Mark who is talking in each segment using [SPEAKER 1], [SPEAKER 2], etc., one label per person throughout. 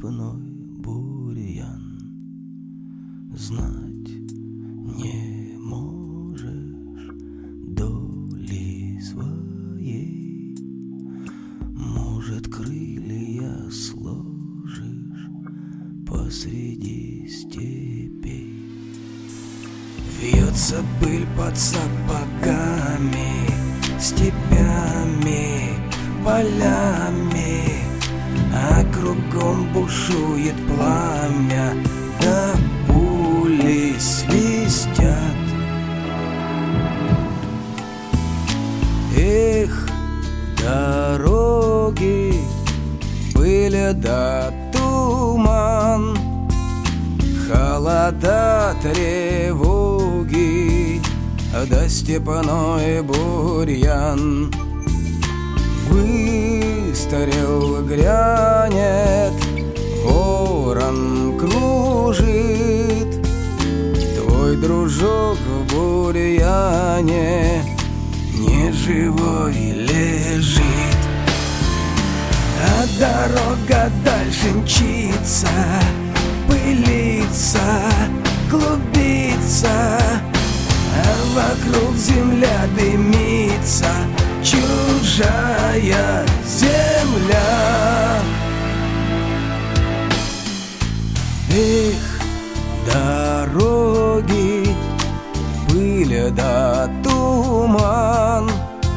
[SPEAKER 1] степной бурьян. Знать не можешь доли своей, может, крылья сложишь посреди степей. Вьется пыль под сапогами, степями, полями, а кругом бушует пламя, да пули свистят. Эх, дороги, пыль да туман, холода, тревоги, да степной бурьян. Выстрел грянет, ворон кружит, твой дружок в бурьяне неживой лежит. А дорога дальше мчится, пылится, клубится, а вокруг земля дымится, чужая земля. Эх, дороги, пыль да туман,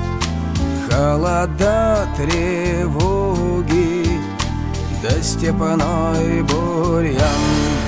[SPEAKER 1] холода, тревоги, да степной бурьян.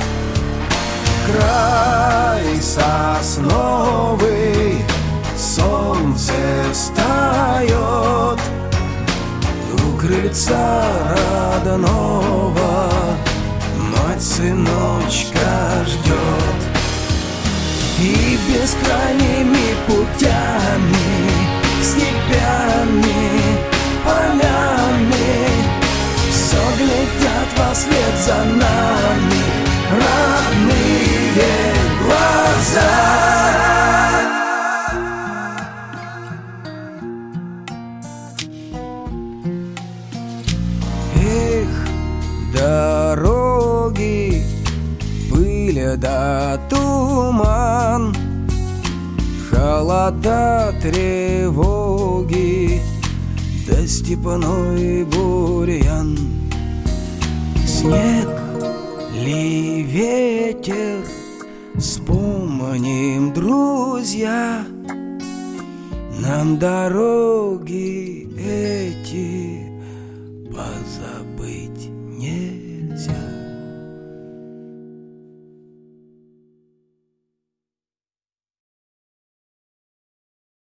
[SPEAKER 1] Край сосновый, солнце встает, у крыльца родного мать сыночка ждет. И бескрайними путями, степями, полями все глядят вслед за нами родные глаза. Эх, дороги, пыль да туман, холода, тревоги, да степной бурьян. Снег ли ветер, вспомним, друзья, нам дороги эти позабыть